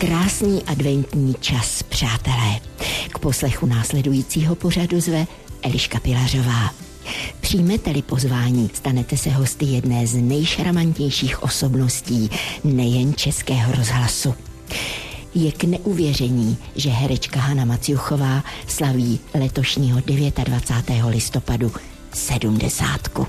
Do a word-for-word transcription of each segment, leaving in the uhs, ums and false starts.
Krásný adventní čas, přátelé. K poslechu následujícího pořadu zve Eliška Pilařová. Přijmete-li pozvání, stanete se hosty jedné z nejšarmantnějších osobností nejen Českého rozhlasu. Je k neuvěření, že herečka Hana Maciuchová slaví letošního dvacátého devátého listopadu sedmdesátku.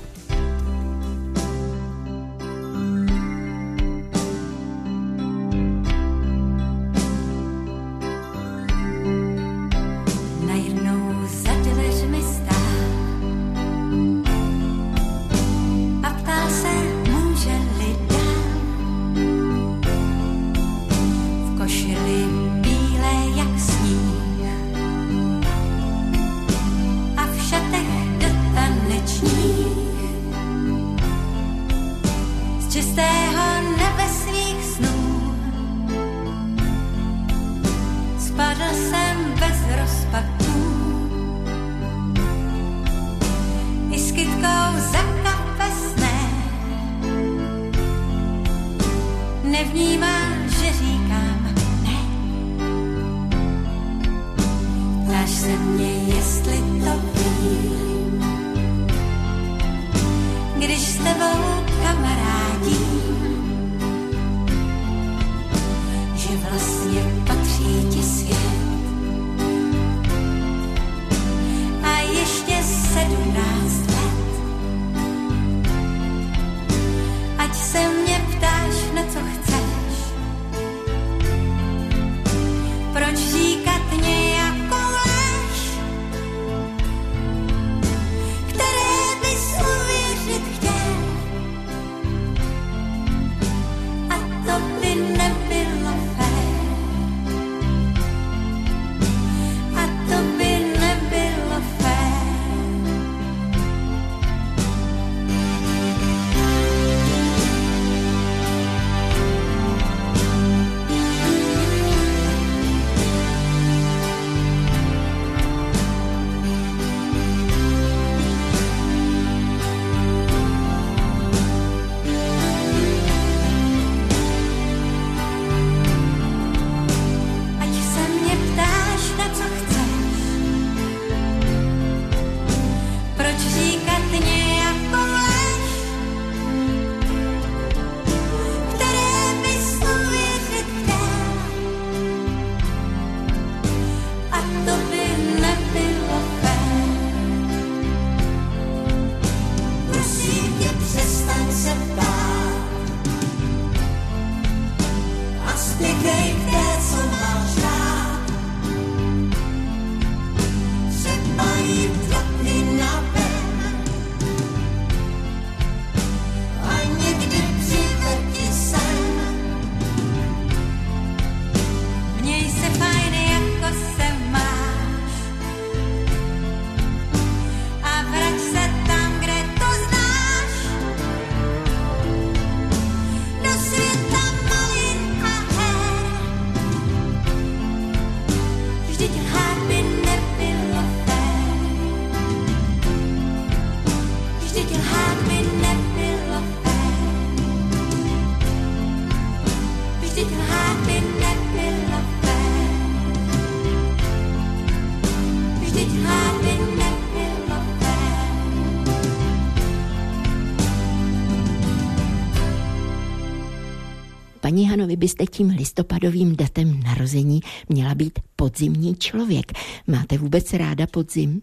Paní Hano, vy byste tím listopadovým datem narození měla být podzimní člověk. Máte vůbec ráda podzim?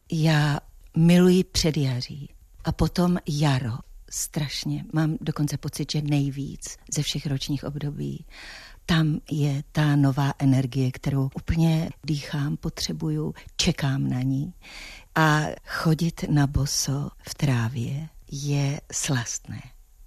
Já miluji předjaří a potom jaro. Strašně. Mám dokonce pocit, že nejvíc ze všech ročních období. Tam je ta nová energie, kterou úplně dýchám, potřebuju, čekám na ní. A chodit na boso v trávě je slastné.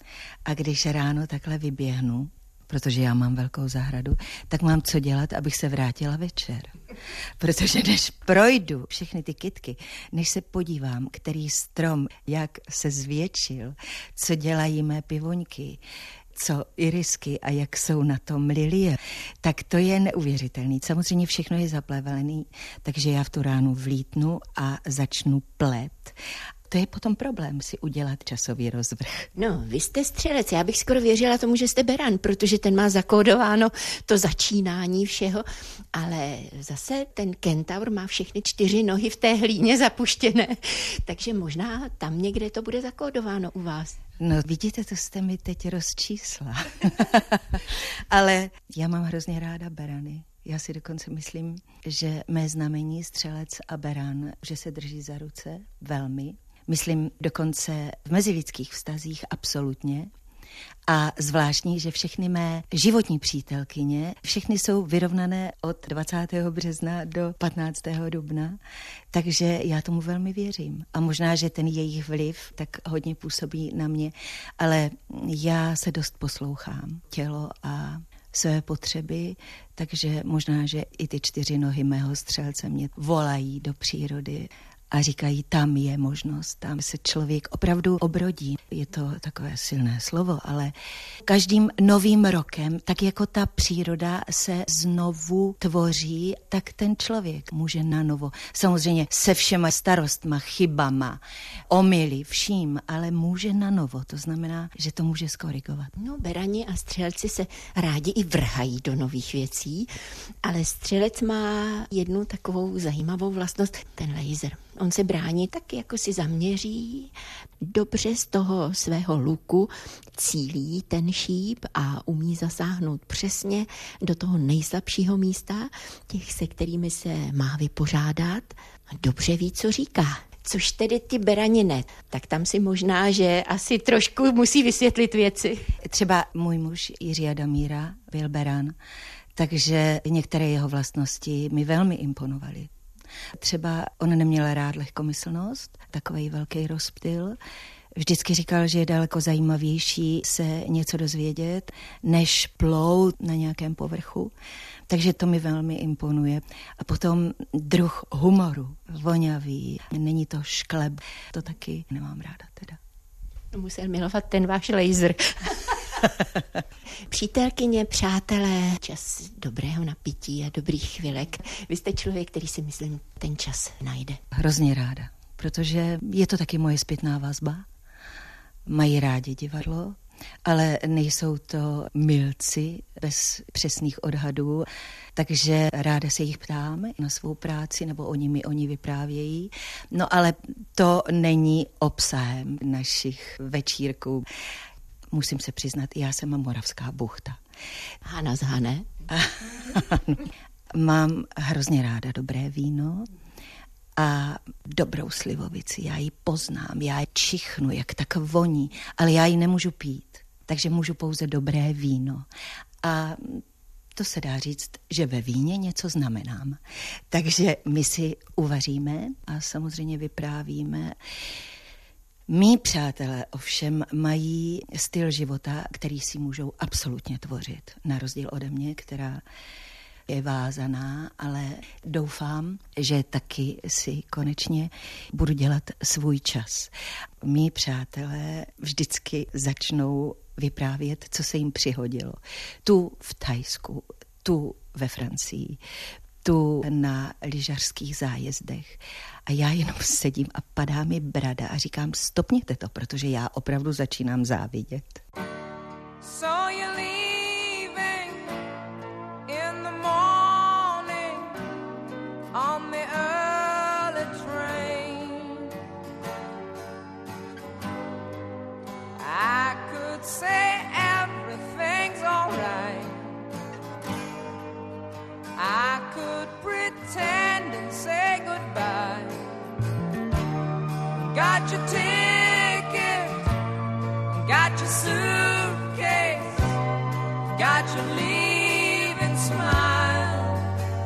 A když ráno takhle vyběhnu, protože já mám velkou zahradu, tak mám co dělat, abych se vrátila večer. Protože než projdu všechny ty kytky, než se podívám, který strom, jak se zvětšil, co dělají mé pivoňky, co irisky a jak jsou na tom lilie, tak to je neuvěřitelný. Samozřejmě všechno je zaplevelený, takže já v tu ránu vlítnu a začnu plet. to je potom problém si udělat časový rozvrh. No, vy jste střelec, já bych skoro věřila tomu, že jste beran, protože ten má zakódováno to začínání všeho, ale zase ten kentaur má všechny čtyři nohy v té hlíně zapuštěné, takže možná tam někde to bude zakódováno u vás. No vidíte, to jste mi teď rozčísla. Ale já mám hrozně ráda berany. Já si dokonce myslím, že mé znamení střelec a beran, že se drží za ruce velmi. Myslím dokonce v mezilidských vztazích absolutně. A zvláštní, že všechny mé životní přítelkyně, všechny jsou vyrovnané od dvacátého března do patnáctého dubna, takže já tomu velmi věřím. A možná, že ten jejich vliv tak hodně působí na mě, ale já se dost poslouchám tělo a své potřeby, takže možná, že i ty čtyři nohy mého střelce mě volají do přírody a říkají, tam je možnost, tam se člověk opravdu obrodí. Je to takové silné slovo, ale každým novým rokem, tak jako ta příroda se znovu tvoří, tak ten člověk může nanovo. Samozřejmě se všema starostma, chybama, omyly, vším, ale může nanovo. To znamená, že to může skorigovat. No, berani a střelci se rádi i vrhají do nových věcí, ale střelec má jednu takovou zajímavou vlastnost, ten laser. On se brání tak, jako si zaměří, dobře z toho svého luku cílí ten šíp a umí zasáhnout přesně do toho nejslabšího místa, těch, se kterými se má vypořádat. Dobře ví, co říká. Což tedy ty berani ne. Tak tam si možná, že asi trošku musí vysvětlit věci. Třeba můj muž Jiří Adamíra byl beran, takže některé jeho vlastnosti mi velmi imponovaly. Třeba on neměl rád lehkomyslnost, takovej velký rozptyl. Vždycky říkal, že je daleko zajímavější se něco dozvědět, než plout na nějakém povrchu. Takže to mi velmi imponuje. A potom druh humoru, vonavý, není to škleb, to taky nemám ráda teda. Musel milovat ten váš laser. Přítelkyně, přátelé, čas dobrého napití a dobrých chvilek. Vy jste člověk, který si myslím ten čas najde. Hrozně ráda, protože je to taky moje zpětná vazba. Mají rádi divadlo, ale nejsou to milci bez přesných odhadů, takže ráda se jich ptám na svou práci, nebo oni mi oni vyprávějí. No ale to není obsahem našich večírků. Musím se přiznat, já jsem moravská buchta. Hana z Hané. Mám hrozně ráda dobré víno a dobrou slivovici. Já ji poznám, já ji čichnu, jak tak voní, ale já ji nemůžu pít, takže můžu pouze dobré víno. A to se dá říct, že ve víně něco znamenám. Takže my si uvaříme a samozřejmě vyprávíme. Mí přátelé ovšem mají styl života, který si můžou absolutně tvořit. Na rozdíl ode mě, která je vázaná, ale doufám, že taky si konečně budu dělat svůj čas. Mí přátelé vždycky začnou vyprávět, co se jim přihodilo. Tu v Thajsku, tu ve Francii, tu na lyžařských zájezdech. A já jenom sedím a padá mi brada a říkám, stopněte to, protože já opravdu začínám závidět. So you're leaving in the morning on the early train. I could say everything's all right. I could pretend and say goodbye. Got your ticket, got your suitcase, got your leaving smile.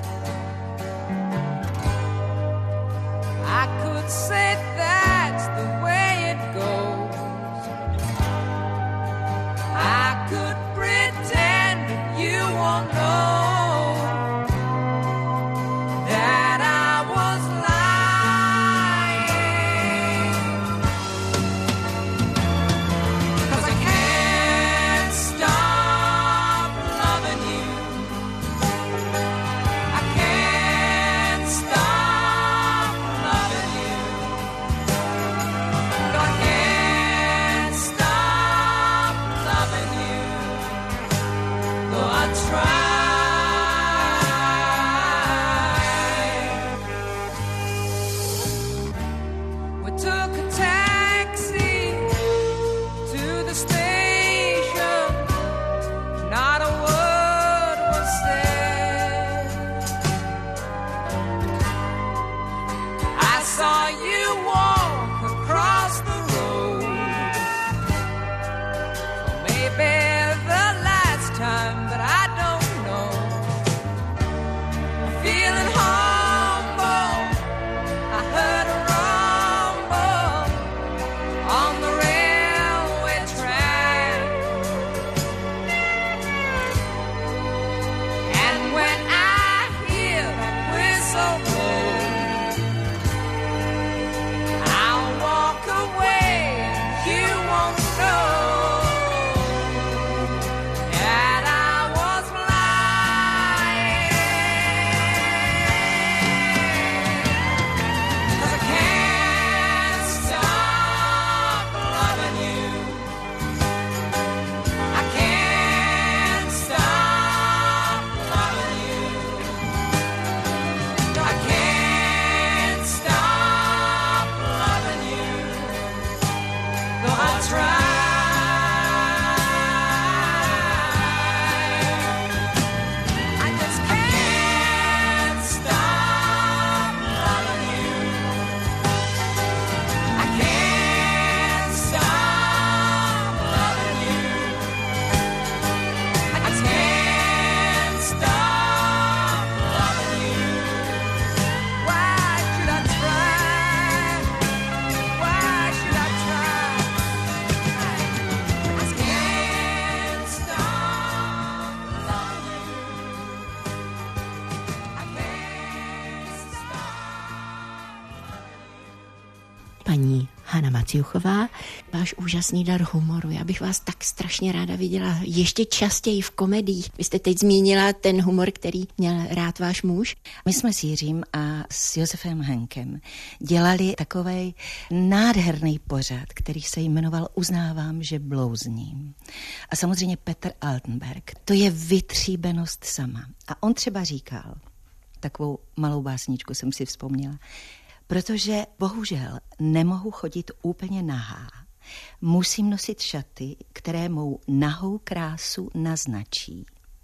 I could say that's the way it goes. I could pretend that you won't know. paní Hana Maciuchová, váš úžasný dar humoru. Já bych vás tak strašně ráda viděla ještě častěji v komediích. Vy jste teď zmínila ten humor, který měl rád váš muž. My jsme s Jiřím a s Josefem Henkem dělali takovej nádherný pořad, který se jmenoval Uznávám, že blouzním. A samozřejmě Petr Altenberg. To je vytříbenost sama. A on třeba říkal, takovou malou básničku jsem si vzpomněla, protože bohužel nemohu chodit úplně nahá. Musím nosit šaty, které mou nahou krásu naznačí.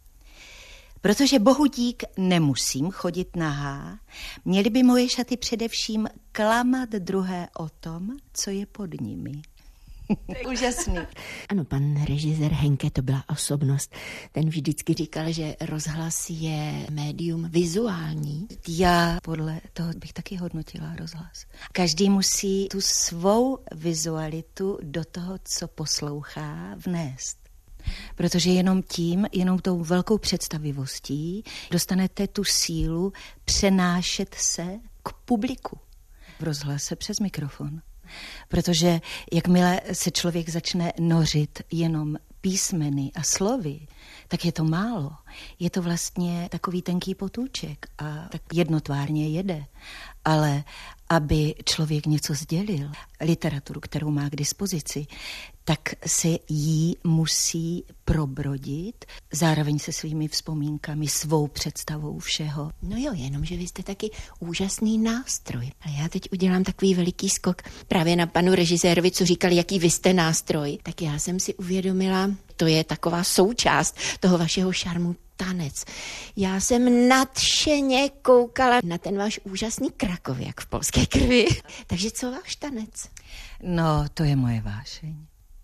Protože bohu dík nemusím chodit nahá, měly by moje šaty především klamat druhé o tom, co je pod nimi. To je úžasný. Ano, pan režisér Henke, to byla osobnost. Ten vždycky říkal, že rozhlas je médium vizuální. Já podle toho bych taky hodnotila rozhlas. Každý musí tu svou vizualitu do toho, co poslouchá, vnést. Protože jenom tím, jenom tou velkou představivostí dostanete tu sílu přenášet se k publiku. V rozhlase přes mikrofon. Protože jakmile se člověk začne nořit jenom písmeny a slovy, tak je to málo. Je to vlastně takový tenký potůček a tak jednotvárně jede. Ale aby člověk něco sdělil, literaturu, kterou má k dispozici, tak se jí musí probrodit, zároveň se svými vzpomínkami, svou představou všeho. No jo, jenom, že vy jste taky úžasný nástroj. Ale já teď udělám takový veliký skok právě na panu režisérovi, co říkal, jaký vy jste nástroj. Tak já jsem si uvědomila, to je taková součást toho vašeho šarmu, tanec. Já jsem nadšeně koukala na ten váš úžasný krakověk v polské krvi. Takže co váš tanec? No, to je moje vášeň.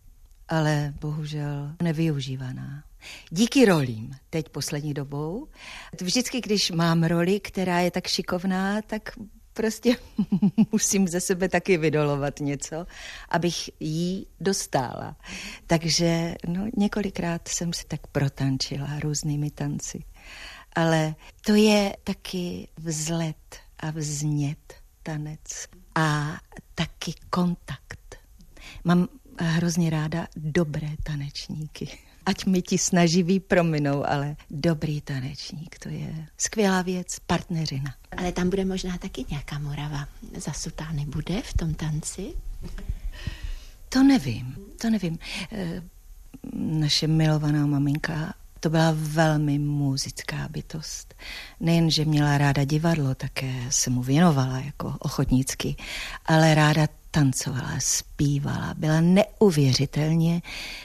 Ale bohužel nevyužívaná. Díky rolím, teď poslední dobou. Vždycky, když mám roli, která je tak šikovná, tak prostě musím ze sebe taky vydolovat něco, abych jí dostála. Takže no, několikrát jsem se tak protančila různými tanci. Ale to je taky vzlet a vznět tanec. A taky kontakt. Mám hrozně ráda dobré tanečníky. Ať mi ti snaživí prominou, ale dobrý tanečník, to je skvělá věc, partneřina. Ale tam bude možná taky nějaká Morava zasutány bude v tom tanci? To nevím, to nevím. E, naše milovaná maminka, to byla velmi muzická bytost. Nejen, že měla ráda divadlo, také se mu věnovala jako ochotnícky, ale ráda tancovala, zpívala, byla neuvěřitelně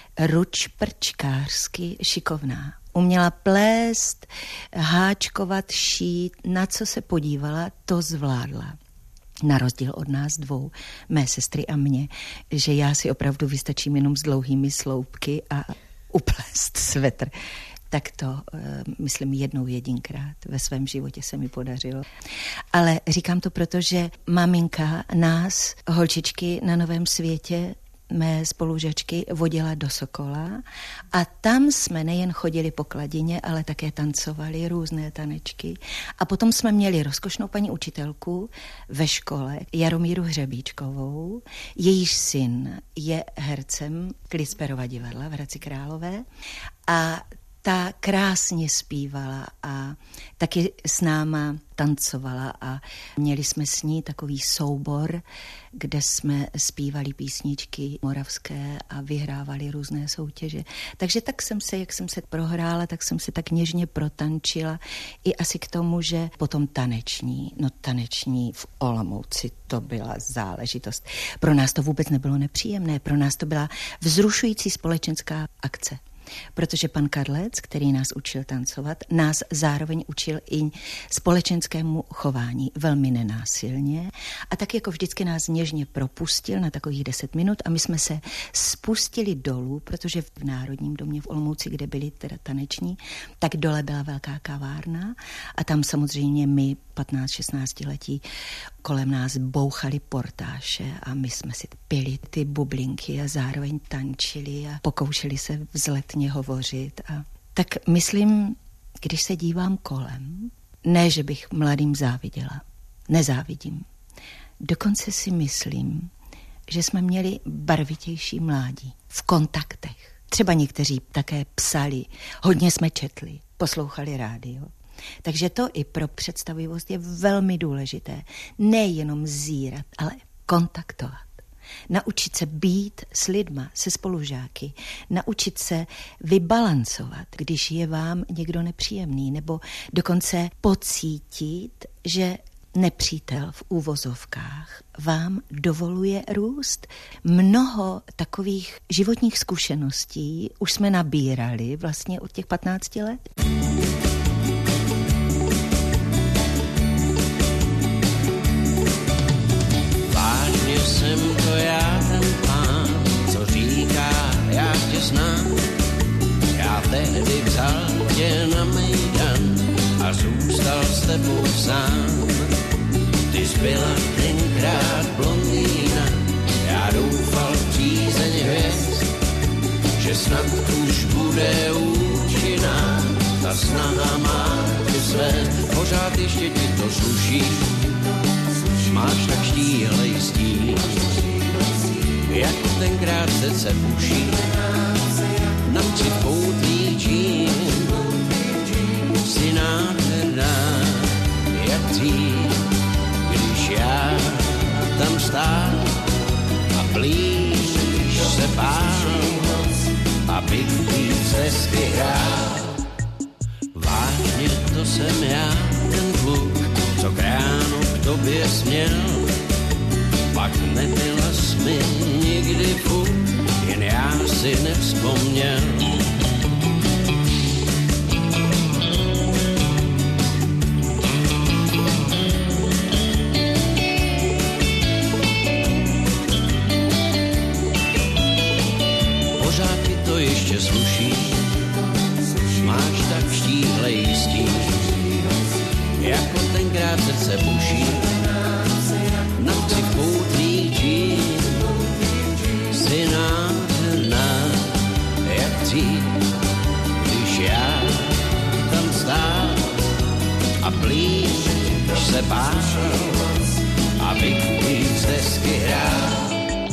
ručprčkářsky šikovná. Uměla plést, háčkovat, šít, na co se podívala, to zvládla. Na rozdíl od nás dvou, mé sestry a mě, že já si opravdu vystačím jenom s dlouhými sloupky a uplést svetr. Tak to, myslím, jednou jedinkrát ve svém životě se mi podařilo. Ale říkám to proto, že maminka nás, holčičky na Novém světě, mé spolužačky, vodila do Sokola a tam jsme nejen chodili po kladině, ale také tancovali různé tanečky. A potom jsme měli rozkošnou paní učitelku ve škole, Jaromíru Hřebíčkovou. Jejíž syn je hercem Klisperova divadla v Hradci Králové a ta krásně zpívala a taky s náma tancovala a měli jsme s ní takový soubor, kde jsme zpívali písničky moravské a vyhrávali různé soutěže. Takže tak jsem se, jak jsem se prohrála, tak jsem se tak něžně protančila i asi k tomu, že potom taneční, no taneční v Olomouci, to byla záležitost. Pro nás to vůbec nebylo nepříjemné, pro nás to byla vzrušující společenská akce. Protože pan Karlec, který nás učil tancovat, nás zároveň učil i společenskému chování velmi nenásilně a tak jako vždycky nás něžně propustil na takových deset minut a my jsme se spustili dolů, protože v Národním domě v Olomouci, kde byli teda taneční, tak dole byla velká kavárna a tam samozřejmě my patnáct šestnáct letí kolem nás bouchali portáše a my jsme si pili ty bublinky a zároveň tančili a pokoušeli se vzletně hovořit. A tak myslím, když se dívám kolem, ne, že bych mladým záviděla, nezávidím. Dokonce si myslím, že jsme měli barvitější mládí v kontaktech. Třeba někteří také psali, hodně jsme četli, poslouchali rádio. Takže to i pro představivost je velmi důležité. Nejenom zírat, ale kontaktovat. Naučit se být s lidma, se spolužáky. Naučit se vybalancovat, když je vám někdo nepříjemný, nebo dokonce pocítit, že nepřítel v úvozovkách vám dovoluje růst. Mnoho takových životních zkušeností už jsme nabírali vlastně od těch patnácti let. Vážně jsem to já, ten pán, co říká, já tě znám. Já tehdy vzal tě na Mejdan a zůstal s tebou sám. Ty zbyla tenkrát blondýna, já doufal v přízeň hvězd, že snad už bude účinná ta snaha má tě svést. Pořád ještě ti to sluší, máš tak štíhlej stín, jako tenkrát srdce buší na tři poutný čín. Jsi nádherná, jak dřív, když já tam stál a blíž se bál, abych víc hezky hrál. Vážně to jsem já, ten kluk, co k ránu k tobě směl. Pak nebyla jsi mi nikdy fuk, jen já si nevzpomněl. Pořád ti to ještě sluší, máš tak štíhlej stín, jako tenkrát srdce buší na tři poutný čín. Jsi nádherná, jak dřív, když já tam stál a blíž se bál, abych víc hezky hrál.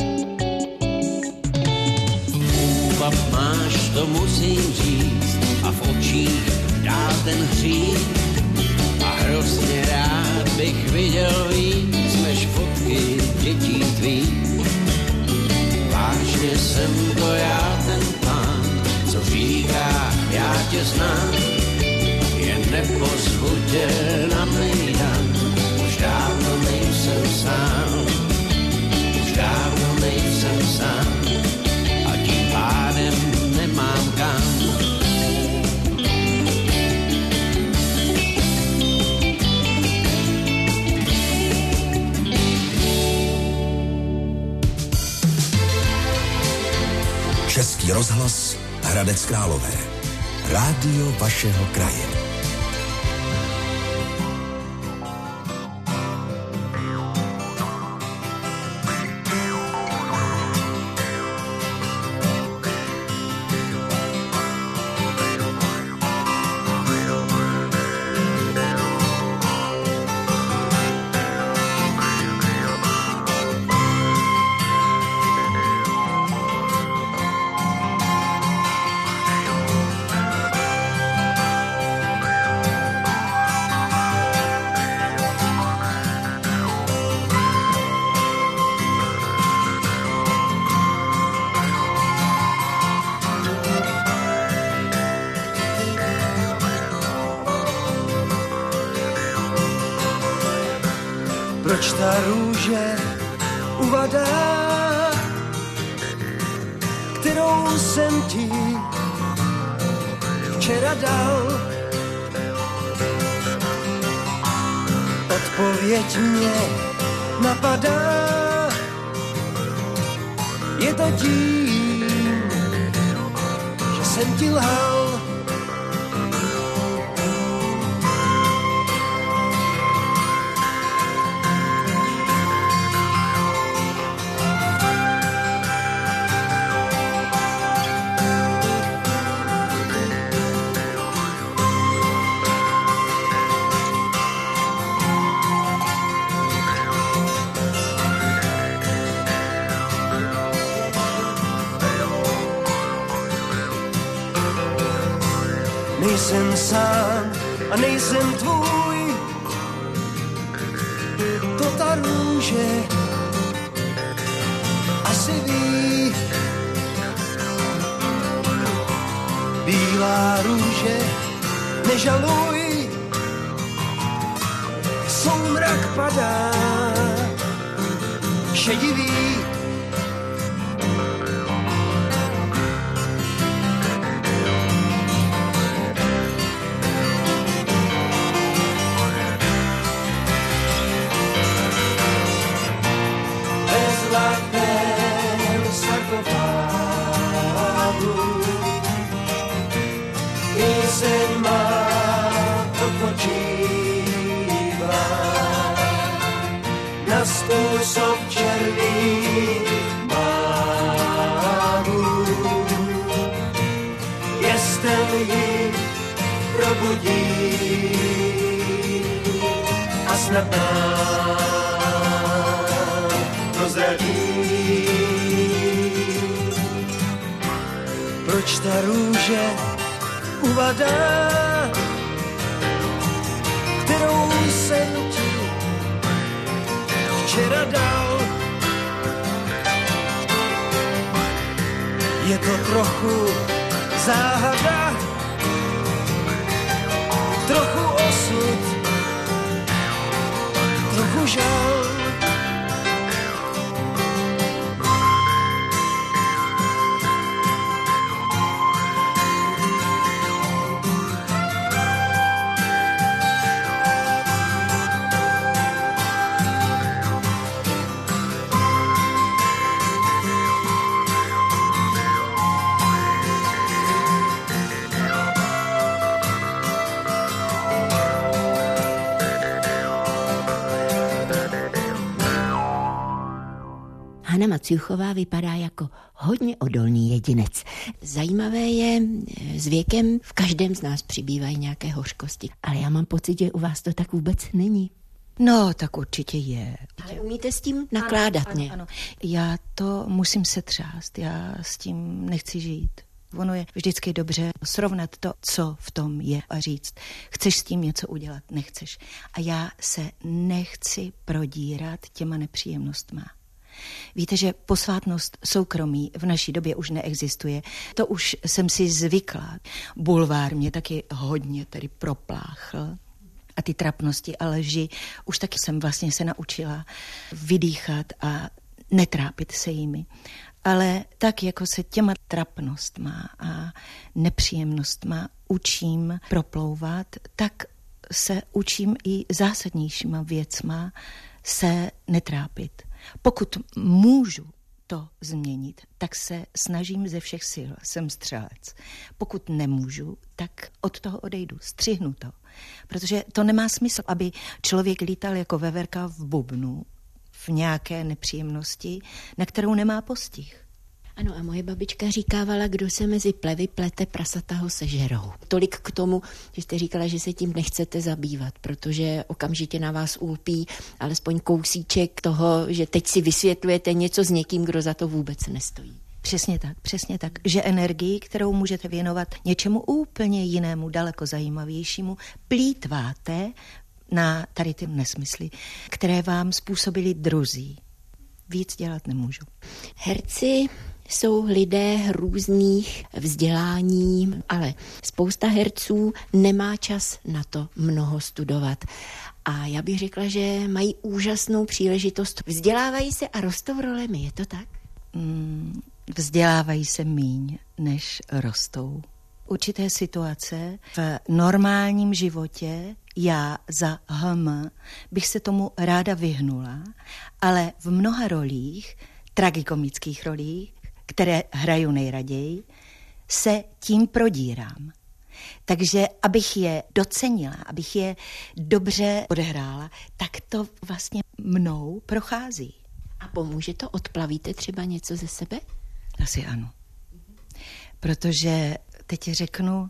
Úbav máš, to musím říct, a v očích dál ten hřích. A hrozně rád bych viděl víc, než fotky dětí tvých. Vážně jsem to já, ten pán, co říká, já tě znám. Jen nepozvu tě na Mejdan, už dávno nejsem sám. Už dávno nejsem sám a tím pádem nemám kam. Český rozhlas Hradec Králové. Rádio vašeho kraje. Proč ta růže uvadá, kterou jsem ti včera dal? Odpověď mě napadá, je to tím, že jsem ti lhal. nejsem sám a nejsem tvůj. To ta růže asi ví. Bílá růže, nežaluj, soumrak padá, šedivý. Ve zlatém sarkofágu píseň má odpočívá na způsob černý mágu. Jestem ji probudí a snad nám prozradí, proč ta růže uvadá, kterou jsem ti včera dal. Je to trochu záhada, trochu osud, trochu žal. Hana Maciuchová vypadá jako hodně odolný jedinec. Zajímavé je, s věkem v každém z nás přibývají nějaké hořkosti, ale já mám pocit, že u vás to tak vůbec není. No, tak určitě je. Ale umíte s tím nakládat, ano, ne? Ano, ano. Já to musím setřást, já s tím nechci žít. Ono je vždycky dobře srovnat to, co v tom je a říct, chceš s tím něco udělat, nechceš. A já se nechci prodírat těma nepříjemnostma. Víte, že posvátnost soukromí v naší době už neexistuje. To už jsem si zvykla. Bulvár mě taky hodně tedy propláchl. A ty trapnosti a lži už taky jsem vlastně se naučila vydýchat a netrápit se jimi. Ale tak, jako se těma trapnostma a nepříjemnostma učím proplouvat, tak se učím i zásadnějšíma věcma se netrápit. Pokud můžu to změnit, tak se snažím ze všech sil, jsem střelec. Pokud nemůžu, tak od toho odejdu, střihnu to. Protože to nemá smysl, aby člověk lítal jako veverka v bubnu, v nějaké nepříjemnosti, na kterou nemá postih. Ano, a moje babička říkávala, kdo se mezi plevy plete, prasata ho sežerou. Tolik k tomu, že jste říkala, že se tím nechcete zabývat, protože okamžitě na vás ulpí alespoň kousíček toho, že teď si vysvětlujete něco s někým, kdo za to vůbec nestojí. Přesně tak, přesně tak, že energii, kterou můžete věnovat něčemu úplně jinému, daleko zajímavějšímu, plýtváte na tady ty nesmysly, které vám způsobili druzí. Víc dělat nemůžu. Herci jsou lidé různých vzdělání, ale spousta herců nemá čas na to mnoho studovat. A já bych řekla, že mají úžasnou příležitost. Vzdělávají se a rostou rolemi, je to tak? Mm, vzdělávají se míň, než rostou. Určité situace v normálním životě já za hm bych se tomu ráda vyhnula, ale v mnoha rolích, tragikomických rolích, které hraju nejraději, se tím prodírám. Takže abych je docenila, abych je dobře odehrála, tak to vlastně mnou prochází. A pomůže to? Odplavíte třeba něco ze sebe? Asi ano. Protože teď řeknu,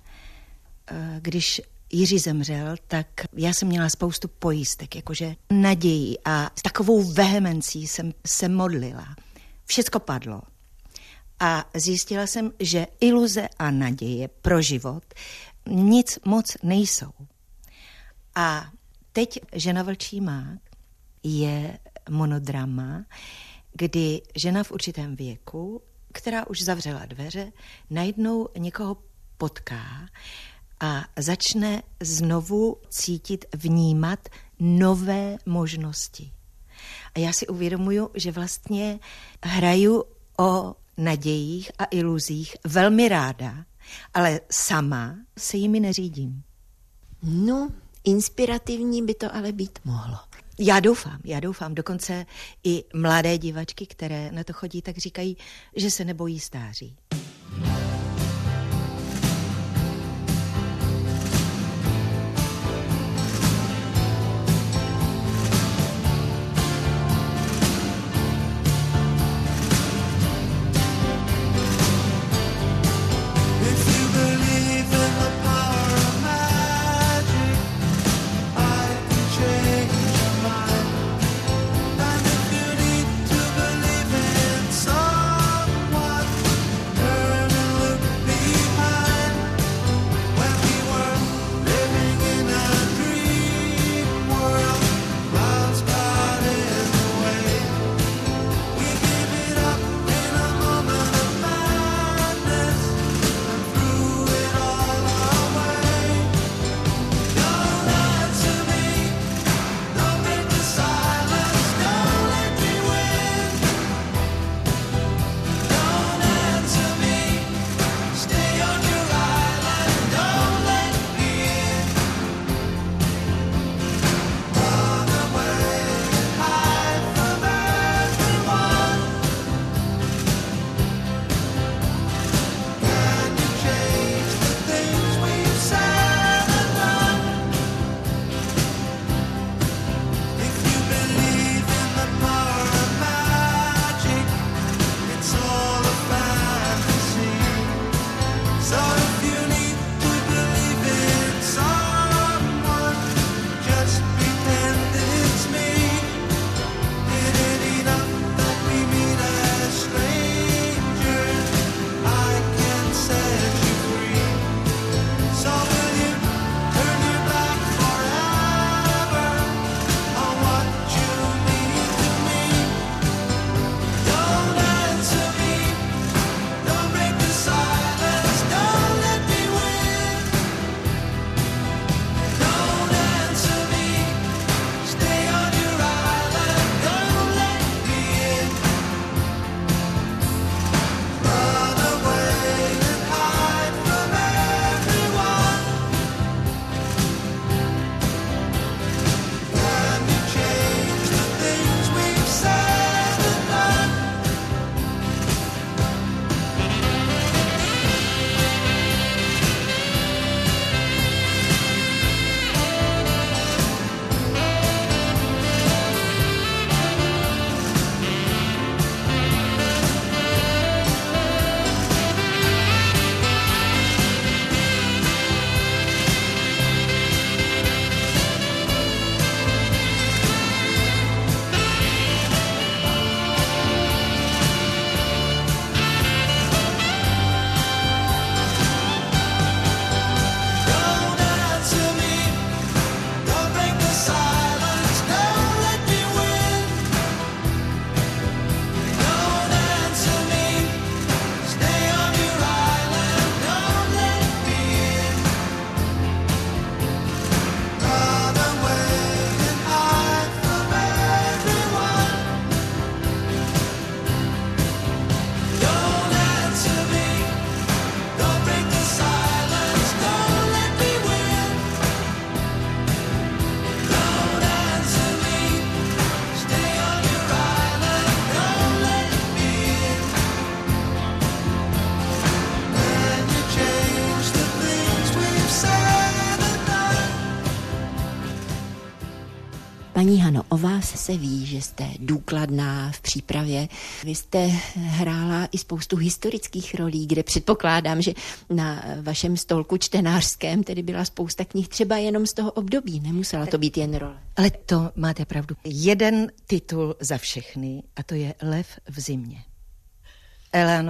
když Jiří zemřel, tak já jsem měla spoustu pojistek, jakože naději a s takovou vehemencí jsem se modlila. Všecko padlo. A zjistila jsem, že iluze a naděje pro život nic moc nejsou. A teď Žena vlčí mák je monodrama, kdy žena v určitém věku, která už zavřela dveře, najednou někoho potká a začne znovu cítit, vnímat nové možnosti. A já si uvědomuju, že vlastně hraju o nadějích a iluzích velmi ráda, ale sama se jimi neřídím. No, inspirativní by to ale být mohlo. Já doufám, já doufám. Dokonce i mladé divačky, které na to chodí, tak říkají, že se nebojí stáří. Paní Hano, o vás se ví, že jste důkladná v přípravě. Vy jste hrála i spoustu historických rolí, kde předpokládám, že na vašem stolku čtenářském tedy byla spousta knih třeba jenom z toho období. Nemusela to být jen role. Ale to máte pravdu. Jeden titul za všechny a to je Lev v zimě. Eleanor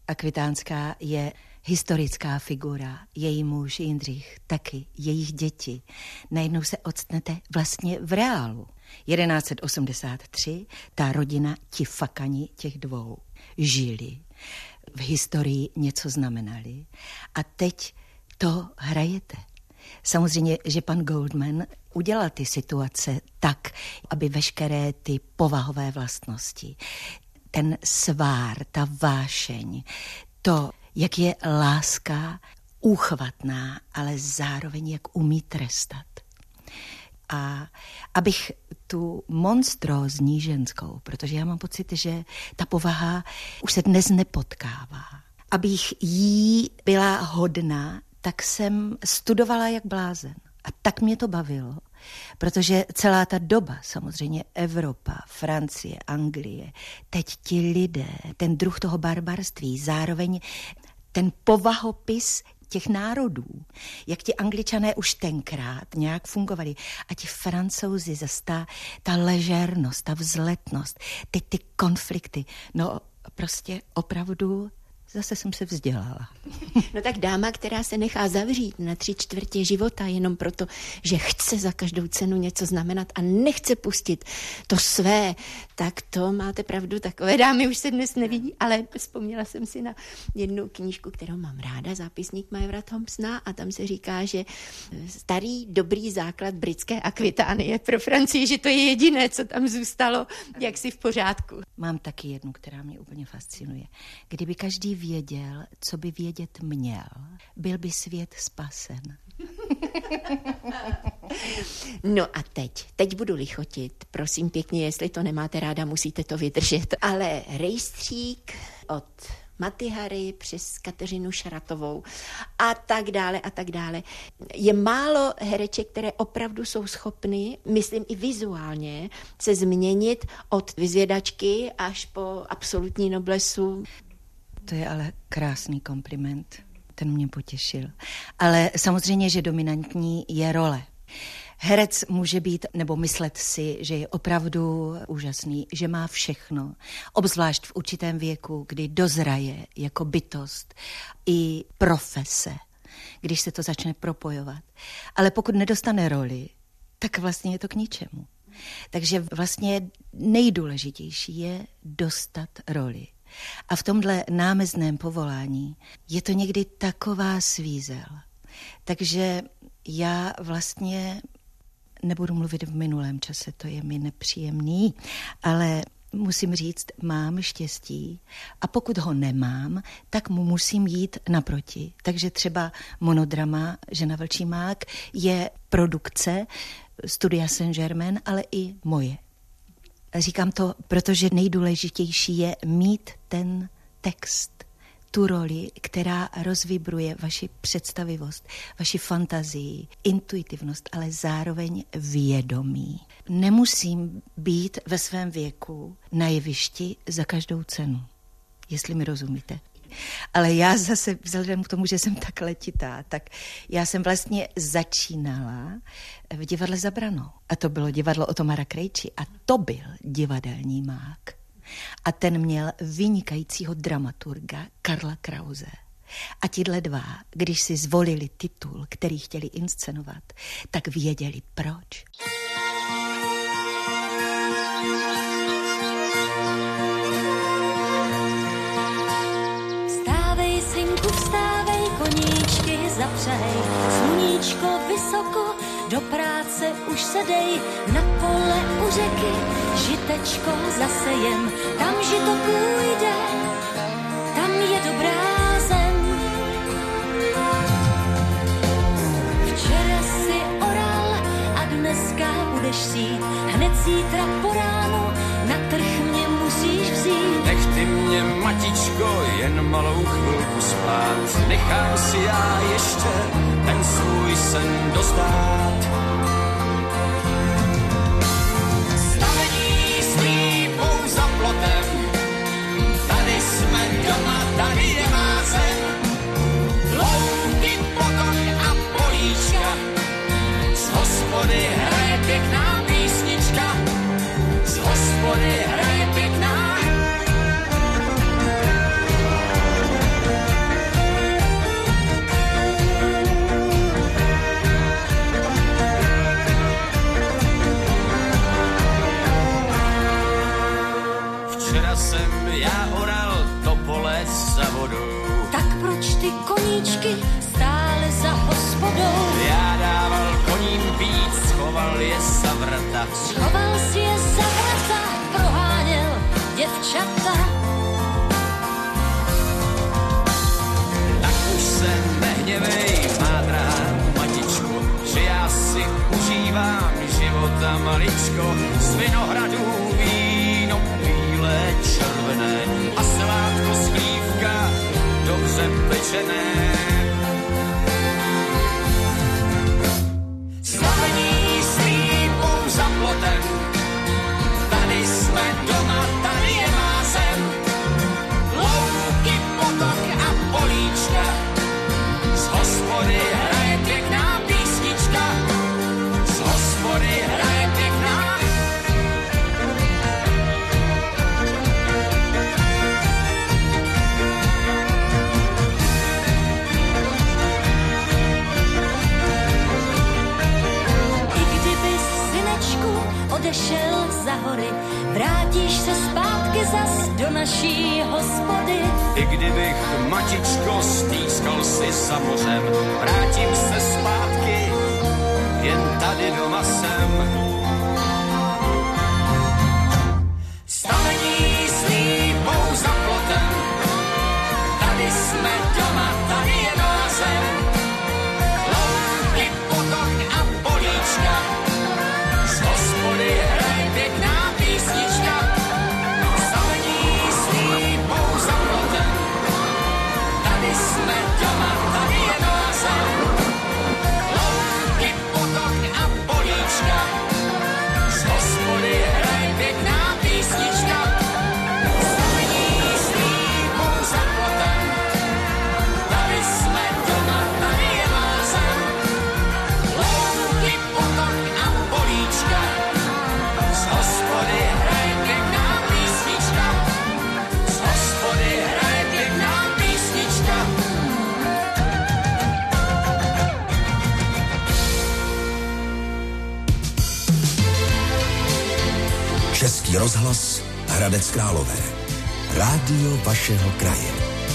Akvitánská je historická figura, její muž Jindřich, taky jejich děti. Najednou se octnete vlastně v reálu. jedenáct set osmdesát tři ta rodina, ti fakani těch dvou, žili. V historii něco znamenali. A teď to hrajete. Samozřejmě, že pan Goldman udělal ty situace tak, aby veškeré ty povahové vlastnosti, ten svár, ta vášeň, to, jak je láska úchvatná, ale zároveň jak umí trestat. A abych tu monstrózní ženskou, protože já mám pocit, že ta povaha už se dnes nepotkává, abych jí byla hodná, tak jsem studovala jak blázen. A tak mě to bavilo, protože celá ta doba, samozřejmě Evropa, Francie, Anglie, teď ti lidé, ten druh toho barbarství, zároveň ten povahopis těch národů, jak ti Angličané už tenkrát nějak fungovali a ti Francouzi zase ta, ta ležérnost, ta vzletnost, teď ty konflikty, no prostě opravdu zase jsem se vzdělala. No tak dáma, která se nechá zavřít na tři čtvrtě života jenom proto, že chce za každou cenu něco znamenat a nechce pustit to své, tak to máte pravdu, takové dámy už se dnes nevidí, ale vzpomněla jsem si na jednu knížku, kterou mám ráda, zápisník Mayra Thompsona, a tam se říká, že starý dobrý základ britské Akvitánie pro Francii, že to je jediné, co tam zůstalo jaksi v pořádku. Mám taky jednu, která mě úplně fascinuje. Kdyby každý věděl, co by vědět měl, byl by svět spasen. No a teď, teď budu lichotit. Prosím pěkně, jestli to nemáte ráda, musíte to vydržet. Ale rejstřík od Maty Hari přes Kateřinu Šaratovou a tak dále a tak dále. Je málo hereček, které opravdu jsou schopny, myslím i vizuálně, se změnit od vyzvědačky až po absolutní noblesu. To je ale krásný kompliment, ten mě potěšil. Ale samozřejmě, že dominantní je role. Herec může být nebo myslet si, že je opravdu úžasný, že má všechno, obzvlášť v určitém věku, kdy dozraje jako bytost i profese, když se to začne propojovat. Ale pokud nedostane roli, tak vlastně je to k ničemu. Takže vlastně nejdůležitější je dostat roli. A v tomhle námezném povolání je to někdy taková svízel. Takže já vlastně nebudu mluvit v minulém čase, to je mi nepříjemný, ale musím říct, mám štěstí a pokud ho nemám, tak mu musím jít naproti. Takže třeba monodrama Žena vlčí mák je produkce Studia Saint-Germain, ale i moje. Říkám to, protože nejdůležitější je mít ten text, tu roli, která rozvibruje vaši představivost, vaši fantazii, intuitivnost, ale zároveň vědomí. Nemusím být ve svém věku na jevišti za každou cenu, jestli mi rozumíte. Ale já zase, vzhledem k tomu, že jsem tak letitá, tak já jsem vlastně začínala v divadle Za branou. A to bylo divadlo Otomara Krejči a to byl divadelní mák. A ten měl vynikajícího dramaturga Karla Krause. A tihle dva, když si zvolili titul, který chtěli inscenovat, tak věděli proč. Vstávej, synku, vstávej, koníčky zapřej, sluníčko vysoko, do práce už se dej, na pole u řeky, žitečko zasejem, tam žito půjde, tam je dobrá zem. Včera si oral a dneska budeš sít, hned zítra po ránu na trh mě musíš vzít. Nech ty mě, matičko, jen malou chvilku spát, nechám si já ještě ten svůj sen dostát. Stavení s lípou za plotem, tady jsme doma, tady je má zem. Louky, potok a políčka, z hospody hraje pěkná písnička, z hospody hraje pěkná. vodou. Já dával koním víc, schoval je za vrata. Schoval si je za vrata, proháněl děvčata. Tak už se nehněvej, má drahá matičko, že já si užívám života maličko. Z vinohradů víno bílé, červené a slátko sklívka dobře pečené. Slavení s lípou za plotem, tady jsme doma, tady je má zem. Louky, potok a políčka, z hospody hraje pěkná písnička, z hospody hraje pěkná. I kdybys, synečku, odešel za hory, vrátíš se zpátky zas do naší hospody. I kdybych, matičko, stýskal si za mořem, vrátím se zpátky, jen tady doma jsem. Stavení s lípou za plotem, tady jsme doma, tady je názem. Louky, potok a políčka, z hospody hraje pěkná písnička. Stavení s lípou za plotem, tady jsme doma, tady je názem. Louky, potok a políčka, z hospody hraje pěkná písnička. Stavení s lípou za plotem, tady jsme doma, tady je názem. Louky, potok a políčka, z hospody hraje pěkná písnička. Z hospody hraje pěkná písnička. Český rozhlas Hradec Králové. Rádio vašeho kraje.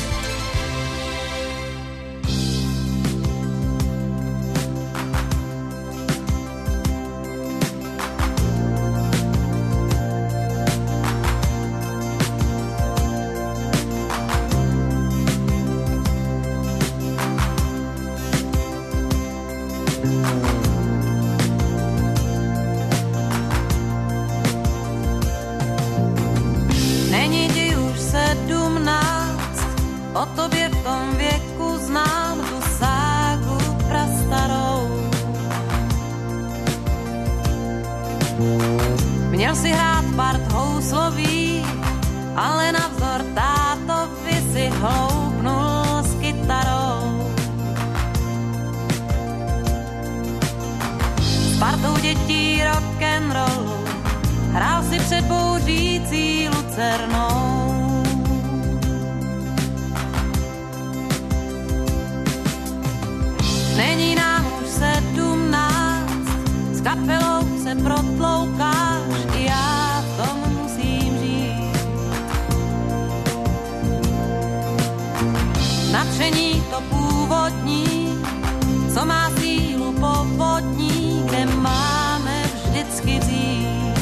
Není ti už sedmnáct, o tobě v tom věku znám tu ságu prastarou. Měl si hrát part houslový, ale navzor tátovi si hloupnul s kytarou. S partou dětí rock'n'rollu hrál si před bouřící lucernou. Není nám už sedmnáct, s kapelou se protloukáš, i já v tom musím žít. Natření to původní, co má sílu povodní, kde máme vždycky vzít.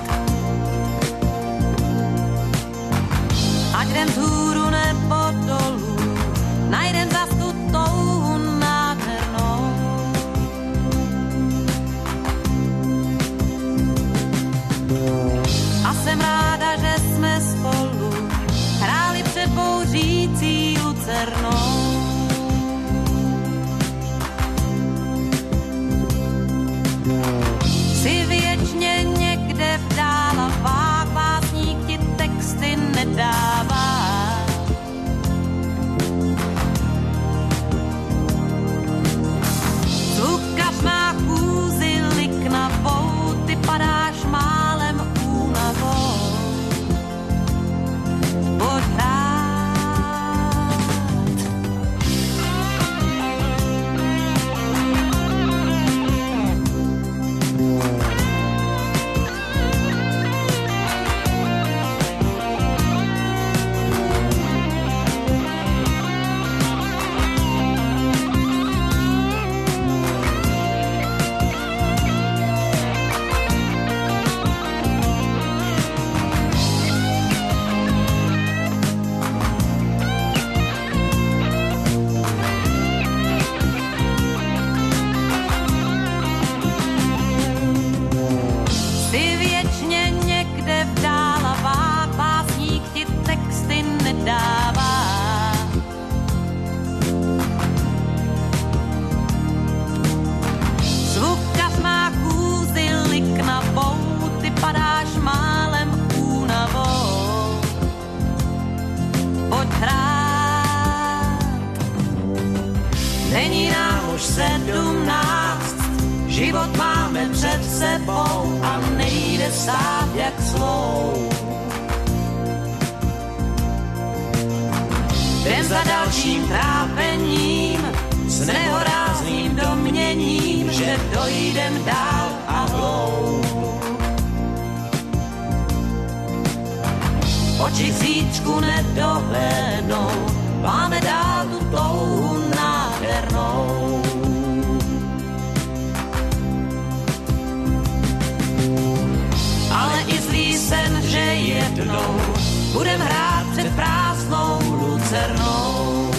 Ať jdem vzhůru nebo dolů, najdem zas tu touhu nádhernou. A jsem ráda, že jsme spolu hráli před bouřící lucernou. Není nám už sedmnáct, život máme před sebou a nejde stát jak svou. Den za dalším trápením, s nehorázným domněním, že dojdem dál a hloub. Oči zítřku nedohlédnou, máme dál tu touhu nádhernou. Ale i zlý sen, že jednou budem hrát před prázdnou lucernou.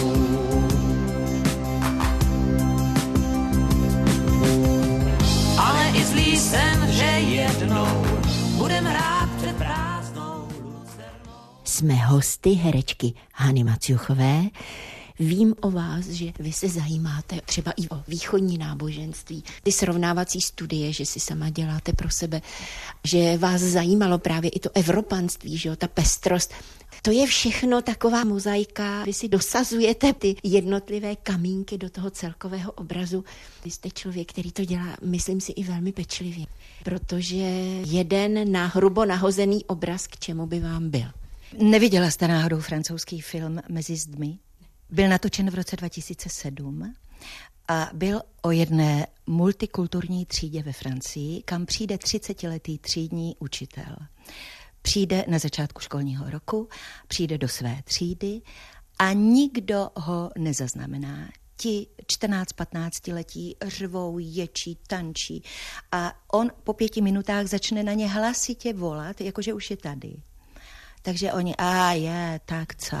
Ale i zlý sen, že jednou budem hrát před prázdnou lucernou. Jsme hosty herečky Hany Maciuchové. Vím o vás, že vy se zajímáte třeba i o východní náboženství, ty srovnávací studie, že si sama děláte pro sebe, že vás zajímalo právě i to evropanství, že jo, ta pestrost. To je všechno taková mozaika, vy si dosazujete ty jednotlivé kamínky do toho celkového obrazu. Vy jste člověk, který to dělá, myslím si, i velmi pečlivě, protože jeden na hrubo nahozený obraz, k čemu by vám byl? Neviděla jste náhodou francouzský film Mezi zdmi? Byl natočen v roce dva tisíce sedm a byl o jedné multikulturní třídě ve Francii, kam přijde třicetiletý třídní učitel. Přijde na začátku školního roku, přijde do své třídy a nikdo ho nezaznamená. Ti čtrnáct patnáct letí řvou, ječí, tančí a on po pěti minutách začne na ně hlasitě volat, jakože už je tady. Takže oni, a je, tak co?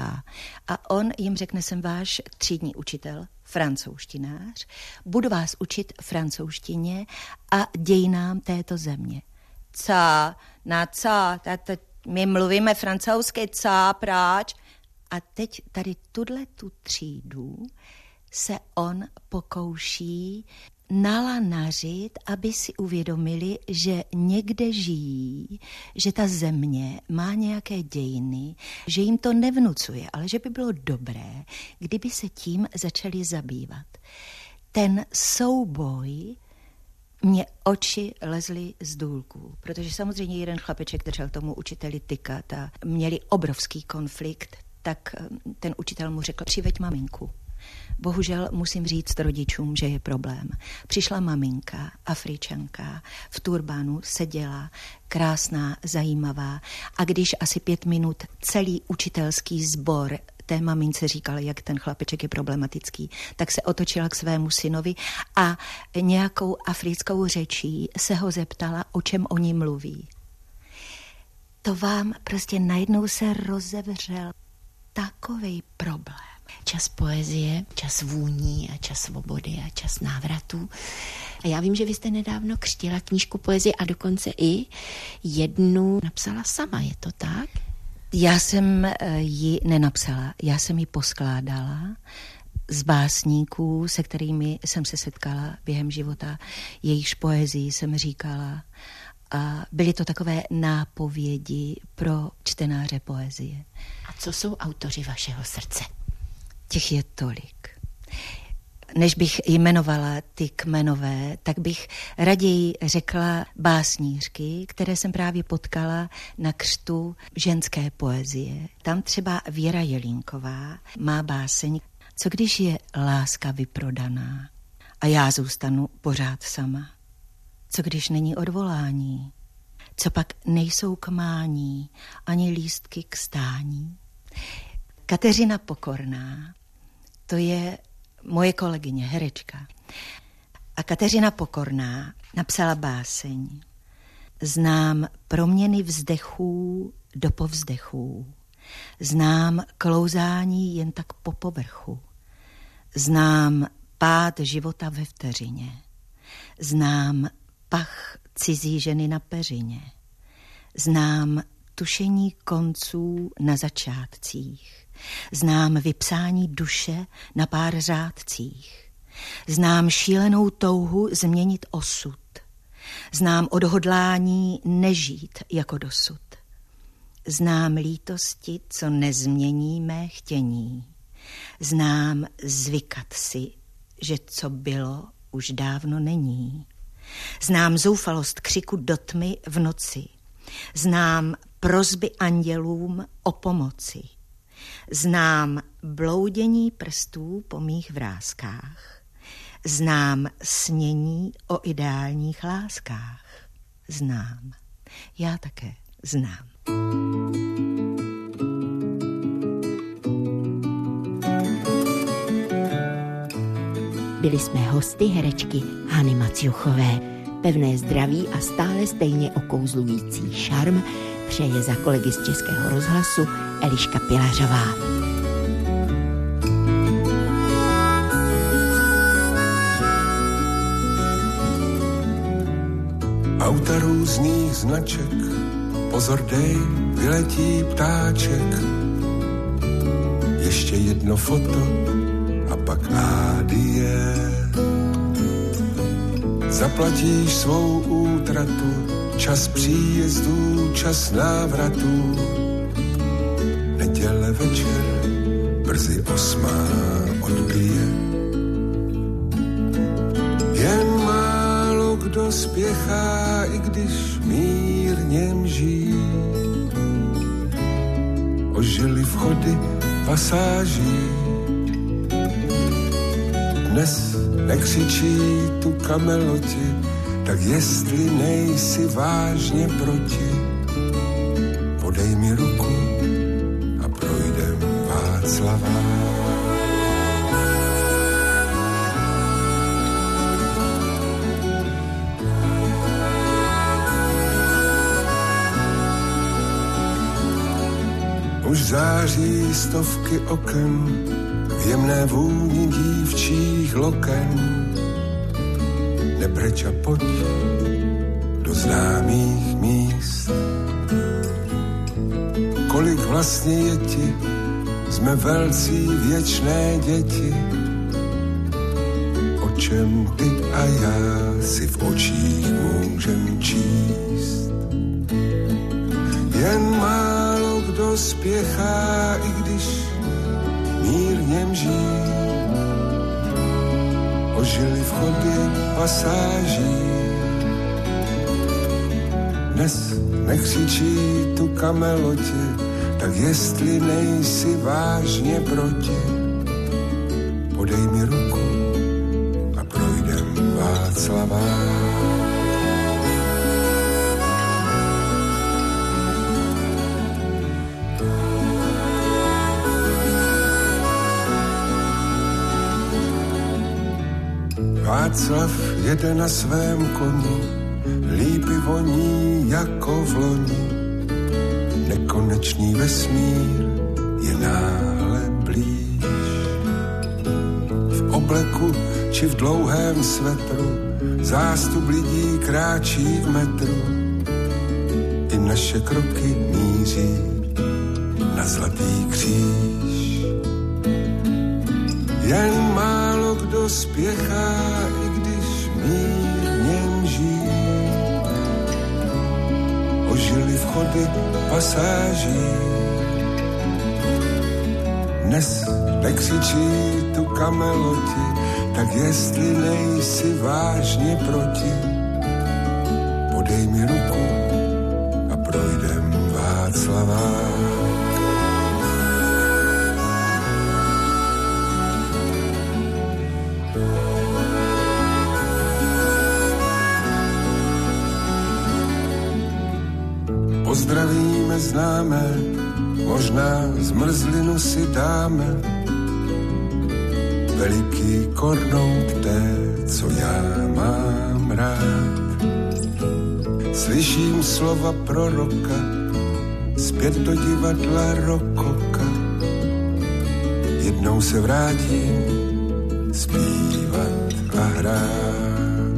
A on jim řekne, jsem váš třídní učitel, francouzštinář, budu vás učit francouzštině a dějinám této země. Co? Na co? Tato, my mluvíme francouzsky, co? Proč? A teď tady tuhle tu třídu se on pokouší nalanařit, aby si uvědomili, že někde žijí, že ta země má nějaké dějiny, že jim to nevnucuje, ale že by bylo dobré, kdyby se tím začali zabývat. Ten souboj, mě oči lezly z důlků, protože samozřejmě jeden chlapeček držel tomu učiteli tykat a měli obrovský konflikt, tak ten učitel mu řekl, přiveď maminku. Bohužel musím říct rodičům, že je problém. Přišla maminka, Afričanka, v turbánu seděla, krásná, zajímavá a když asi pět minut celý učitelský sbor té mamince říkal, jak ten chlapeček je problematický, tak se otočila k svému synovi a nějakou africkou řečí se ho zeptala, o čem oni mluví. To vám prostě najednou se rozevřel takovej problém. Čas poezie, čas vůní a čas svobody a čas návratů. A já vím, že vy jste nedávno křtila knížku poezie a dokonce i jednu napsala sama, je to tak? Já jsem ji nenapsala, já jsem ji poskládala z básníků, se kterými jsem se setkala během života. Jejichž poezii jsem říkala a byly to takové nápovědi pro čtenáře poezie. A co jsou autoři vašeho srdce? Těch je tolik. Než bych jmenovala ty kmenové, tak bych raději řekla básnířky, které jsem právě potkala na křtu ženské poezie. Tam třeba Věra Jelínková má báseň Co když je láska vyprodaná a já zůstanu pořád sama? Co když není odvolání? Co pak nejsou k mání ani lístky k stání? Kateřina Pokorná, to je moje kolegyně, herečka. A Kateřina Pokorná napsala báseň. Znám proměny vzdechů do povzdechů. Znám klouzání jen tak po povrchu. Znám pád života ve vteřině. Znám pach cizí ženy na peřině. Znám tušení konců na začátcích. Znám vypsání duše na pár řádcích. Znám šílenou touhu změnit osud. Znám odhodlání nežít jako dosud. Znám lítosti, co nezmění mé chtění. Znám zvykat si, že co bylo, už dávno není. Znám zoufalost křiku do tmy v noci. Znám prosby andělům o pomoci. Znám bloudění prstů po mých vrázkách. Znám snění o ideálních láskách. Znám. Já také znám. Byli jsme hosty herečky Hany Maciuchové. Pevné zdraví a stále stejně okouzlující šarm přeje za kolegy z Českého rozhlasu Eliška Pilařová. Auta různých značek, pozor dej, vyletí ptáček. Ještě jedno foto a pak adie. Zaplatíš svou útratu, čas příjezdů, čas návratů. Neděle večer, brzy osmá odbije. Jen málo kdo spěchá, i když mírně mží. Ožili vchody pasáží. Dnes nekřičí tu kameloti, tak jestli nejsi vážně proti, podej mi ruku a projdem Václavá. Už září stovky oken, v jemné vůni dívčích loken. Nepreč a pojď do známých míst. Kolik vlastně je ti, jsme velcí věčné děti. O čem ty a já si v očích můžem číst. Jen málo kdo spěchá, i když mírně mží. Ožili vchody pasáží. Dnes nekřičí tu kameloti, tak jestli nejsi vážně proti, podej mi ruku a projdem Václavá. Václav jede na svém koni, lípy voní jako v loni. Nekonečný vesmír je náhle blíž. V obleku či v dlouhém svetru zástup lidí kráčí v metru. I naše kroky míří na zlatý kříž. Jen málo kdo spěchá, i když mírně mží. Ožili vchody pasáží. Dnes nekřičí tu kameloti, tak jestli nejsi vážně proti, podej mi ruku a projdem Václavá. Pozdravíme známé, možná zmrzlinu si dáme. Veliký kornout té, co já mám rád. Slyším slova proroka, zpět do divadla rokoka. Jednou se vrátím zpívat a hrát.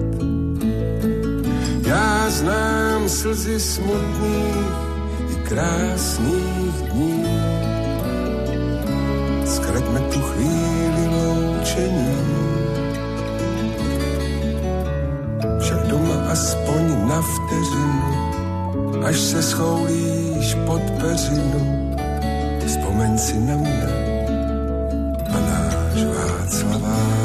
Já znám slzy smutných i krásných dní. Zkraťme tu chvíli loučení. Však doma aspoň na vteřinu, až se schoulíš pod peřinu, vzpomeň si na mě a náš Václavá.